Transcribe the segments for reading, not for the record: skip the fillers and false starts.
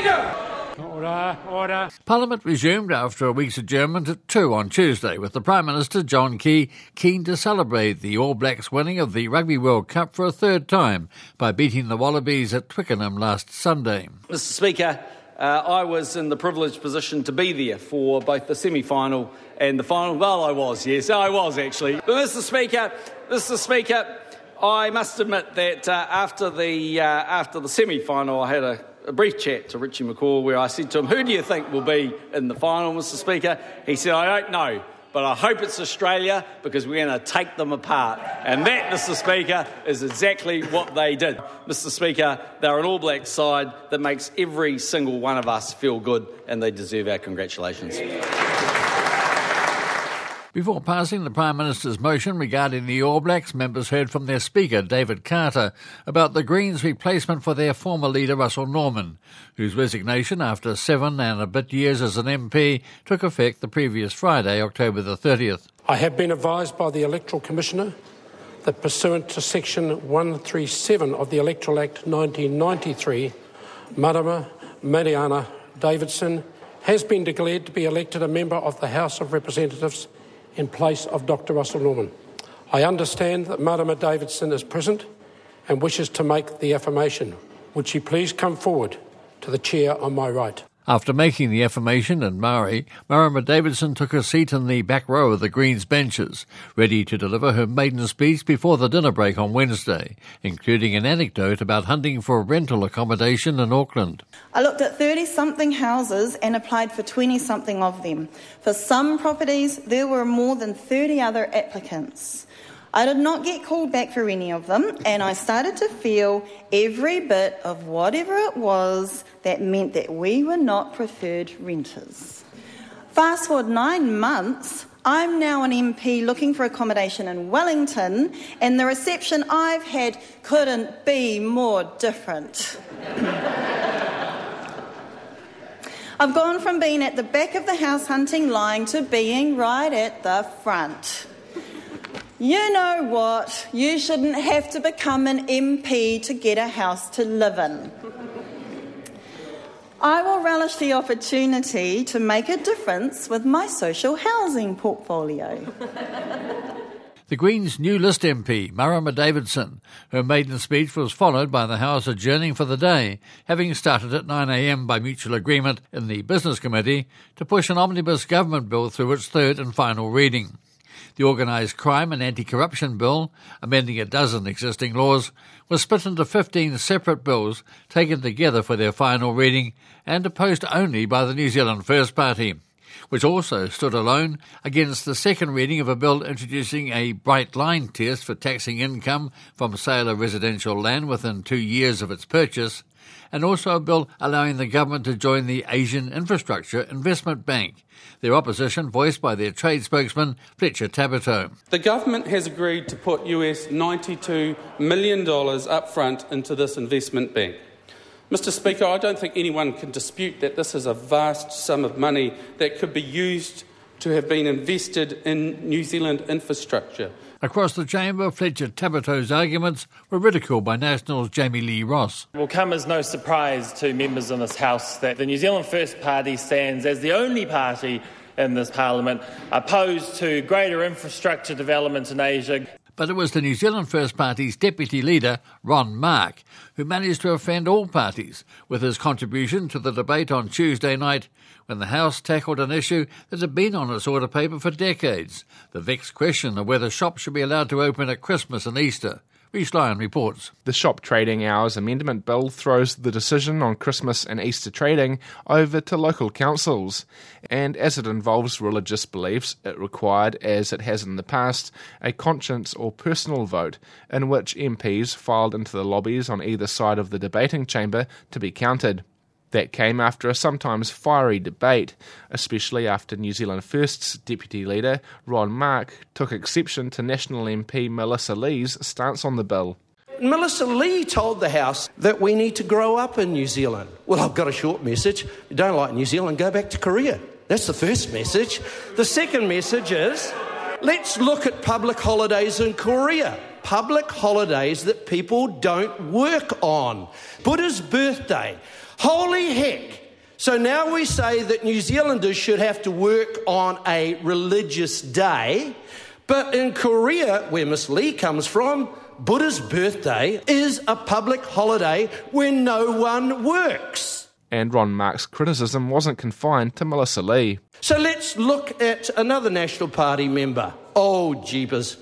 Speaker! Order. Parliament resumed after a week's adjournment at 2 on Tuesday, with the Prime Minister, John Key, keen to celebrate the All Blacks winning of the Rugby World Cup for a third time by beating the Wallabies at Twickenham last Sunday. Mr Speaker, I was in the privileged position to be there for both the semi-final and the final. Well, I was actually. But Mr Speaker, I must admit that after the semi-final, I had a brief chat to Richie McCaw where I said to him, who do you think will be in the final, Mr Speaker? He said, I don't know, but I hope it's Australia because we're going to take them apart. And that, Mr Speaker, is exactly what they did. Mr Speaker, they're an All Black side that makes every single one of us feel good, and they deserve our congratulations. Before passing the Prime Minister's motion regarding the All Blacks, members heard from their Speaker, David Carter, about the Greens' replacement for their former leader, Russell Norman, whose resignation after 7 and a bit years as an MP took effect the previous Friday, October the 30th. I have been advised by the Electoral Commissioner that pursuant to Section 137 of the Electoral Act 1993, Marama Mariana Davidson has been declared to be elected a member of the House of Representatives in place of Dr. Russell Norman. I understand that Marama Davidson is present and wishes to make the affirmation. Would she please come forward to the chair on my right? After making the affirmation in Maori, Marama Davidson took a seat in the back row of the Greens benches, ready to deliver her maiden speech before the dinner break on Wednesday, including an anecdote about hunting for rental accommodation in Auckland. I looked at 30-something houses and applied for 20-something of them. For some properties, there were more than 30 other applicants. I did not get called back for any of them, and I started to feel every bit of whatever it was that meant that we were not preferred renters. Fast forward 9 months, I'm now an MP looking for accommodation in Wellington, and the reception I've had couldn't be more different. I've gone from being at the back of the house hunting line to being right at the front. You know what? You shouldn't have to become an MP to get a house to live in. I will relish the opportunity to make a difference with my social housing portfolio. The Greens' New List MP, Marama Davidson. Her maiden speech was followed by the House adjourning for the day, having started at 9 a.m. by mutual agreement in the Business Committee to push an omnibus government bill through its third and final reading. The Organised Crime and Anti-Corruption Bill, amending a dozen existing laws, was split into 15 separate bills taken together for their final reading and opposed only by the New Zealand First Party, which also stood alone against the second reading of a bill introducing a bright line test for taxing income from sale of residential land within 2 years of its purchase, and also a bill allowing the government to join the Asian Infrastructure Investment Bank, their opposition voiced by their trade spokesman, Fletcher Tabuto. The government has agreed to put US $92 million up front into this investment bank. Mr Speaker, I don't think anyone can dispute that this is a vast sum of money that could be used to have been invested in New Zealand infrastructure. Across the chamber, Fletcher Tabuto's arguments were ridiculed by Nationals' Jamie Lee Ross. It will come as no surprise to members in this House that the New Zealand First Party stands as the only party in this Parliament opposed to greater infrastructure development in Asia. But it was the New Zealand First Party's deputy leader, Ron Mark, who managed to offend all parties with his contribution to the debate on Tuesday night when the House tackled an issue that had been on its order paper for decades, the vexed question of whether shops should be allowed to open at Christmas and Easter. Rhys Lyon reports. The Shop Trading Hours Amendment Bill throws the decision on Christmas and Easter trading over to local councils, and as it involves religious beliefs, it required, as it has in the past, a conscience or personal vote in which MPs filed into the lobbies on either side of the debating chamber to be counted. That came after a sometimes fiery debate, especially after New Zealand First's Deputy Leader, Ron Mark, took exception to National MP Melissa Lee's stance on the bill. Melissa Lee told the House that we need to grow up in New Zealand. Well, I've got a short message. You don't like New Zealand, go back to Korea. That's the first message. The second message is, let's look at public holidays in Korea. public holidays that people don't work on. Buddha's birthday. Holy heck. So now we say that New Zealanders should have to work on a religious day, but in Korea, where Miss Lee comes from, Buddha's birthday is a public holiday where no one works. And Ron Mark's criticism wasn't confined to Melissa Lee. So let's look at another National Party member. Oh, jeepers.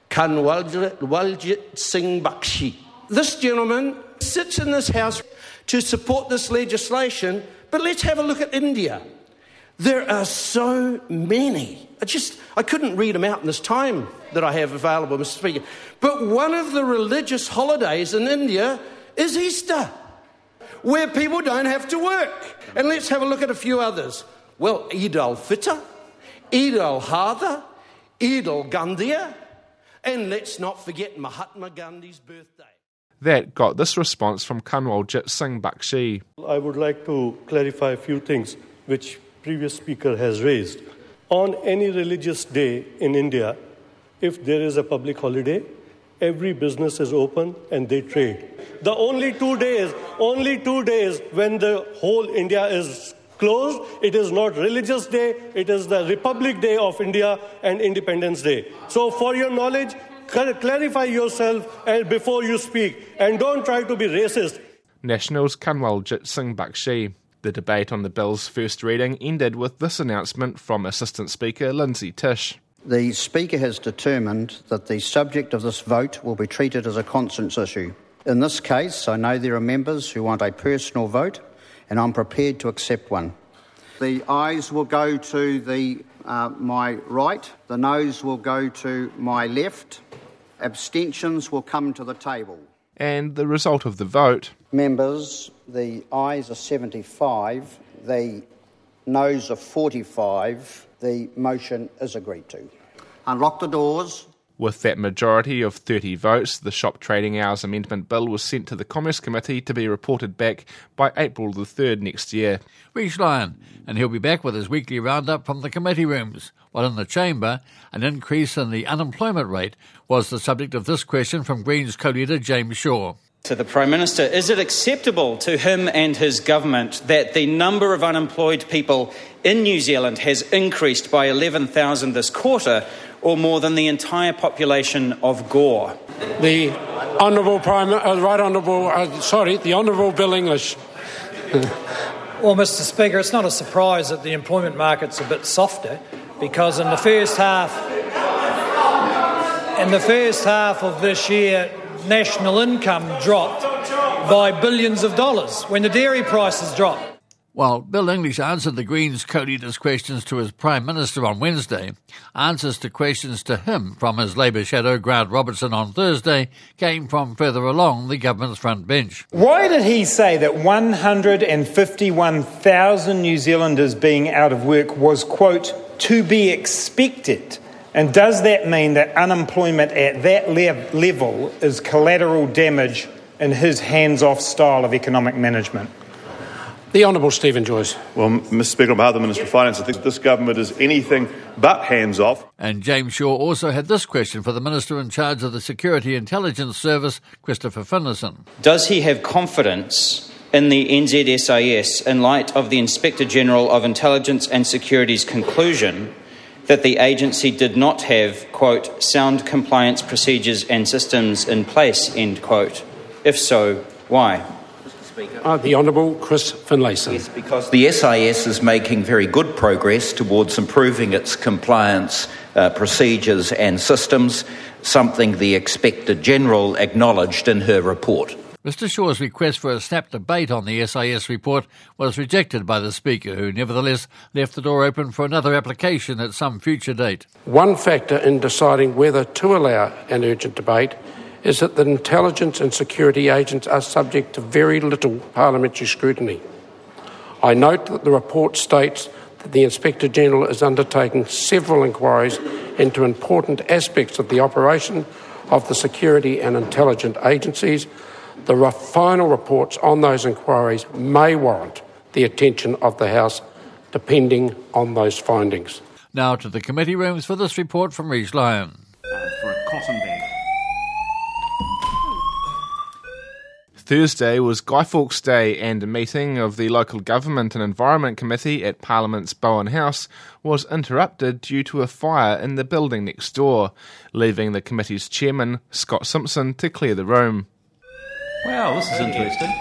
Kanwaljit Singh Bakshi. This gentleman sits in this House to support this legislation, but let's have a look at India. There are so many. I couldn't read them out in this time that I have available, Mr. Speaker. But one of the religious holidays in India is Easter, where people don't have to work. And let's have a look at a few others. Well, Eid al-Fitr, Eid al-Hadha, Eid al-Gandia, and let's not forget Mahatma Gandhi's birthday. That got this response from Kanwaljit Singh Bakshi. I would like to clarify a few things which previous speaker has raised. On any religious day in India, if there is a public holiday, every business is open and they trade. The only 2 days when the whole India is closed, it is not religious day, it is the Republic Day of India and Independence Day. So for your knowledge, clarify yourself and before you speak, and don't try to be racist. Nationals Kanwaljit Singh Bakshi. The debate on the bill's first reading ended with this announcement from Assistant Speaker Lindsay Tish. The Speaker has determined that the subject of this vote will be treated as a conscience issue. In this case, I know there are members who want a personal vote, and I'm prepared to accept one. The ayes will go to my right, the noes will go to my left, abstentions will come to the table. And the result of the vote? Members, the ayes are 75, the noes are 45, the motion is agreed to. Unlock the doors. With that majority of 30 votes, the Shop Trading Hours Amendment Bill was sent to the Commerce Committee to be reported back by April the 3rd next year. Rhys Lyon, and he'll be back with his weekly roundup from the committee rooms. While in the chamber, an increase in the unemployment rate was the subject of this question from Greens co-leader James Shaw. To the Prime Minister, is it acceptable to him and his government that the number of unemployed people in New Zealand has increased by 11,000 this quarter, or more than the entire population of Gore? The Honourable the Honourable Bill English. Well, Mr. Speaker, it's not a surprise that the employment market's a bit softer, because in the first half of this year, national income dropped by billions of dollars when the dairy prices dropped. While Bill English answered the Greens co-leader's questions to his Prime Minister on Wednesday, answers to questions to him from his Labour shadow Grant Robertson on Thursday came from further along the government's front bench. Why did he say that 151,000 New Zealanders being out of work was, quote, to be expected? And does that mean that unemployment at that level is collateral damage in his hands-off style of economic management? The Honourable Stephen Joyce. Well, Mr. Speaker, on behalf of the Minister of Finance, I think this government is anything but hands-off. And James Shaw also had this question for the Minister in charge of the Security Intelligence Service, Christopher Finlayson. Does he have confidence in the NZSIS in light of the Inspector General of Intelligence and Security's conclusion that the agency did not have, quote, sound compliance procedures and systems in place, end quote? If so, why? The Honourable Chris Finlayson. Yes, because the SIS is making very good progress towards improving its compliance procedures and systems, something the Inspector General acknowledged in her report. Mr Shaw's request for a snap debate on the SIS report was rejected by the Speaker, who nevertheless left the door open for another application at some future date. One factor in deciding whether to allow an urgent debate is that the intelligence and security agents are subject to very little parliamentary scrutiny. I note that the report states that the Inspector General is undertaking several inquiries into important aspects of the operation of the security and intelligence agencies. The final reports on those inquiries may warrant the attention of the House, depending on those findings. Now to the committee rooms for this report from Rhys Lyon. For a cotton bag. Thursday was Guy Fawkes Day, and a meeting of the Local Government and Environment Committee at Parliament's Bowen House was interrupted due to a fire in the building next door, leaving the committee's chairman, Scott Simpson, to clear the room. Wow, this is interesting.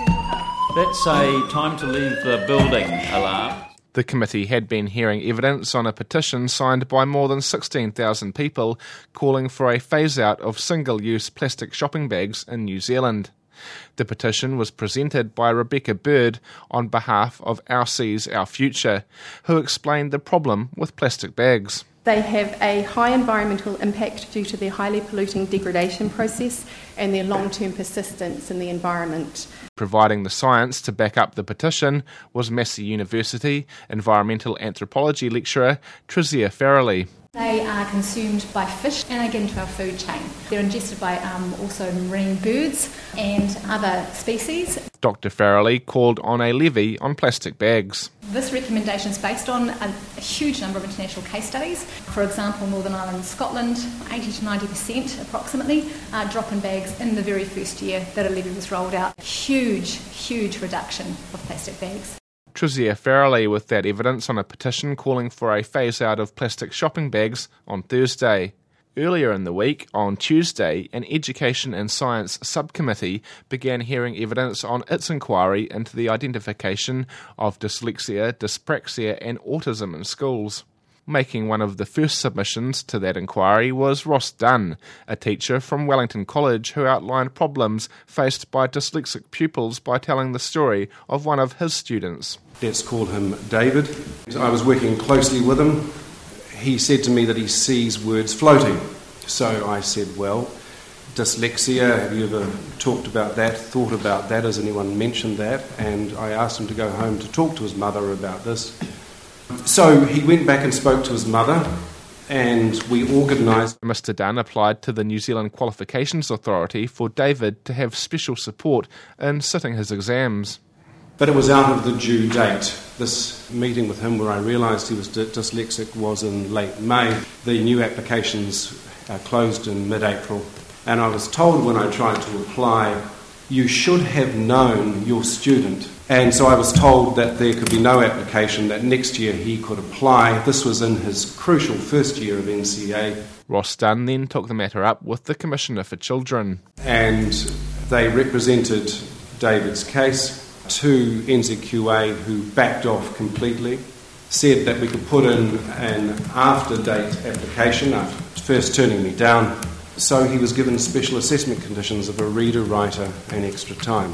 That's a time to leave the building alarm. The committee had been hearing evidence on a petition signed by more than 16,000 people calling for a phase-out of single-use plastic shopping bags in New Zealand. The petition was presented by Rebecca Bird on behalf of Our Seas, Our Future, who explained the problem with plastic bags. They have a high environmental impact due to their highly polluting degradation process and their long-term persistence in the environment. Providing the science to back up the petition was Massey University environmental anthropology lecturer Trizia Farrelly. They are consumed by fish and they get into our food chain. They're ingested by also marine birds and other species. Dr. Farrelly called on a levy on plastic bags. This recommendation is based on a huge number of international case studies. For example, Northern Ireland and Scotland, 80 to 90% approximately drop in bags in the very first year that a levy was rolled out. Huge reduction of plastic bags. Trizia Farrelly with that evidence on a petition calling for a phase-out of plastic shopping bags on Thursday. Earlier in the week, on Tuesday, an Education and Science subcommittee began hearing evidence on its inquiry into the identification of dyslexia, dyspraxia and autism in schools. Making one of the first submissions to that inquiry was Ross Dunn, a teacher from Wellington College who outlined problems faced by dyslexic pupils by telling the story of one of his students. Let's call him David. I was working closely with him. He said to me that he sees words floating. So I said, well, dyslexia, have you ever talked about that, thought about that? Has anyone mentioned that? And I asked him to go home to talk to his mother about this. So he went back and spoke to his mother, and we organised. Mr. Dunn applied to the New Zealand Qualifications Authority for David to have special support in sitting his exams. But it was out of the due date. This meeting with him where I realised he was dyslexic was in late May. The new applications closed in mid-April. And I was told when I tried to apply, you should have known your student. And so I was told that there could be no application, that next year he could apply. This was in his crucial first year of NCA. Ross Dunn then took the matter up with the Commissioner for Children. And they represented David's case to NZQA, who backed off completely, said that we could put in an after-date application after first turning me down. So he was given special assessment conditions of a reader, writer and extra time.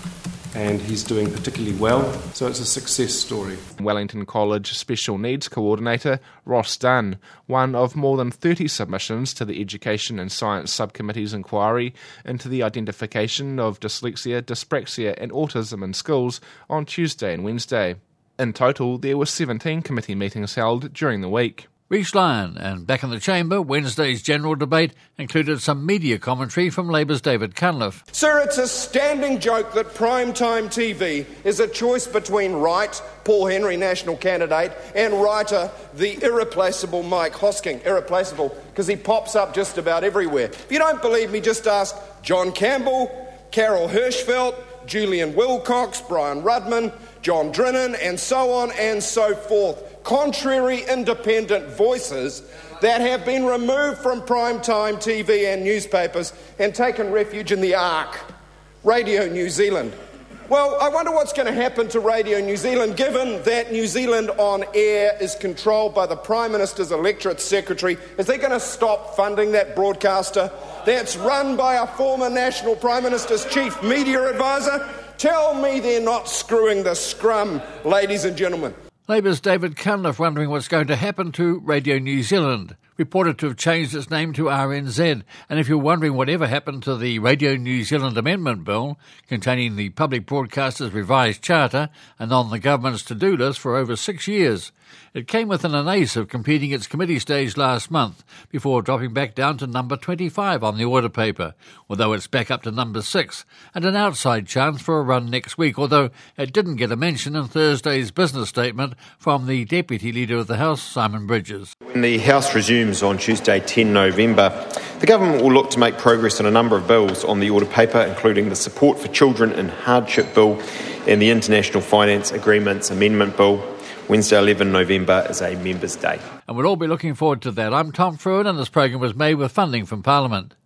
And he's doing particularly well, so it's a success story. Wellington College Special Needs Coordinator Ross Dunn, one of more than 30 submissions to the Education and Science Subcommittee's inquiry into the identification of dyslexia, dyspraxia and autism in schools on Tuesday and Wednesday. In total, there were 17 committee meetings held during the week. Reece Lyon, and back in the chamber, Wednesday's general debate included some media commentary from Labour's David Cunliffe. Sir, it's a standing joke that primetime TV is a choice between right, Paul Henry, national candidate, and writer, the irreplaceable Mike Hosking. Irreplaceable because he pops up just about everywhere. If you don't believe me, just ask John Campbell, Carol Hirschfeld, Julian Wilcox, Brian Rudman, John Drinnan, and so on and so forth. Contrary independent voices that have been removed from primetime TV and newspapers and taken refuge in the Ark, Radio New Zealand. Well, I wonder what's going to happen to Radio New Zealand, given that New Zealand On Air is controlled by the Prime Minister's Electorate Secretary. Is they going to stop funding that broadcaster that's run by a former National Prime Minister's Chief Media Advisor? Tell me they're not screwing the scrum, ladies and gentlemen. Labour's David Cunliffe wondering what's going to happen to Radio New Zealand, reported to have changed its name to RNZ. And if you're wondering whatever happened to the Radio New Zealand Amendment Bill, containing the Public Broadcaster's revised charter and on the government's to-do list for over 6 years, it came within an ace of completing its committee stage last month before dropping back down to number 25 on the order paper, although it's back up to number 6, and an outside chance for a run next week, although it didn't get a mention in Thursday's business statement from the Deputy Leader of the House, Simon Bridges. When the House resumes resumes on Tuesday, 10 November. The government will look to make progress on a number of bills on the order paper, including the Support for Children in Hardship Bill and the International Finance Agreements Amendment Bill. Wednesday, 11 November is a Members' Day. And we'll all be looking forward to that. I'm Tom Fruin, and this program was made with funding from Parliament.